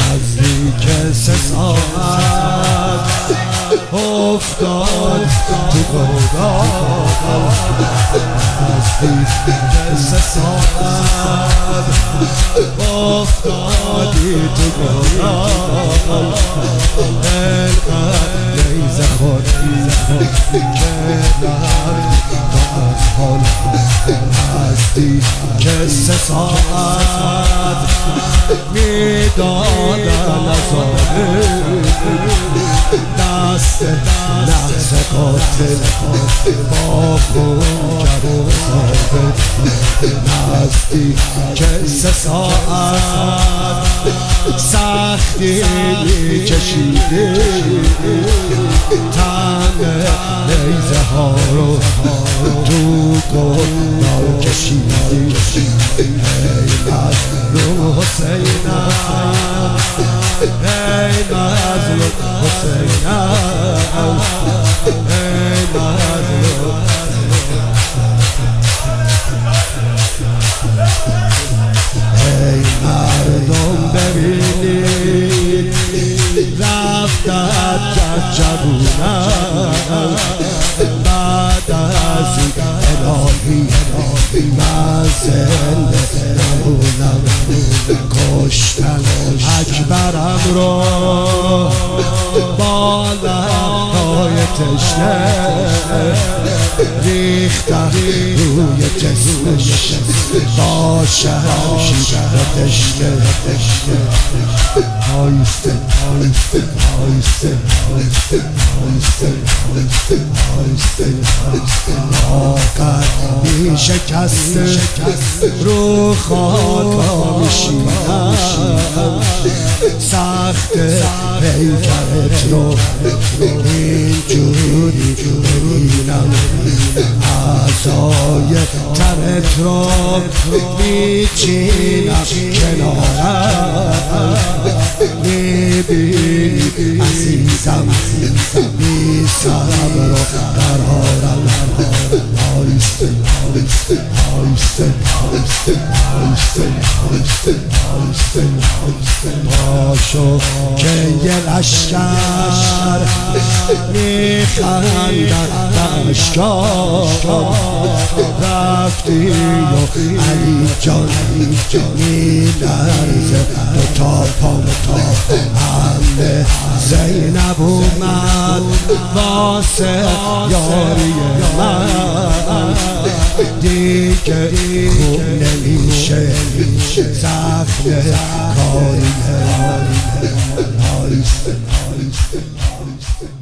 نزدیک 3 ساعت افتاد تو گودال، نزدیک 3 ساعت افتادی تو گودال، اینقدر نیزه خوردی که رفت تا از حال، نزدیک 3 ساعت میدادن عذابه، دست نفس قاتل با خون کرد ثابت، نزدیک 3 ساعت سختی میکشیده، تن نیزه ها رو تو گودال کشیده، ای مظلوم حسینم، ای مظلوم حسینم، ای مظلوم. ای مردم ببینید رفتن جوونم، بعد از الهی من زنده نمونم، کشتن اکبرم رو با لبهای تشنه، ریختن روی جسمش با شمشیر تشنه، آیسته آیسته آیسته آیسته آیسته آیسته آیسته آقا میشکسته رو خاک میشینم، سخت پیکرت رو اینجوری ببینم، اعضای تنت رو میچینم کنارم، میبینی عزیزم بی صبر و قرارم، آیسته آیسته آیسته آیسته آیسته آیسته آیسته آیسته پاشو که یه لشکر میخندن اشکار، رفتی و علی جان میلرزه دوتا پام، همه زینب اومد واسه یاری من، دیگه خوب نمیشه زخم کاری من، آیسته آیسته آیسته